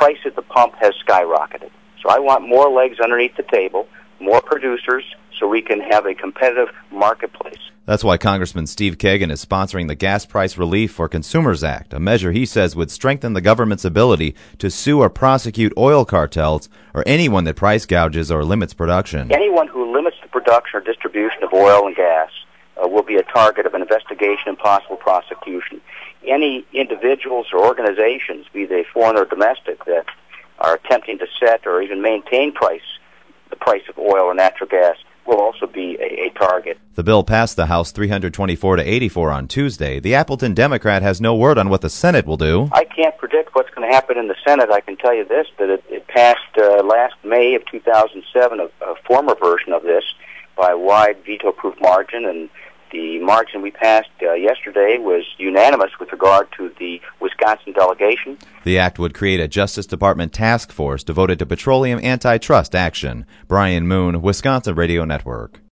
price at the pump has skyrocketed. So I want more legs underneath the table, more producers, so we can have a competitive marketplace. That's why Congressman Steve Kagan is sponsoring the Gas Price Relief for Consumers Act, a measure he says would strengthen the government's ability to sue or prosecute oil cartels or anyone that price gouges or limits production. Anyone who limits the production or distribution of oil and gas will be a target of an investigation and possible prosecution. Any individuals or organizations, be they foreign or domestic, that are attempting to set or even maintain the price of oil or natural gas will also be a target. The bill passed the House 324-84 on Tuesday. The Appleton Democrat has no word on what the Senate will do. I can't predict what's going to happen in the Senate. I can tell you this, that it passed last May of 2007, a former version of this, by a wide veto-proof margin, and the margin we passed yesterday was unanimous with regard to the Wisconsin delegation. The act would create a Justice Department task force devoted to petroleum antitrust action. Brian Moon, Wisconsin Radio Network.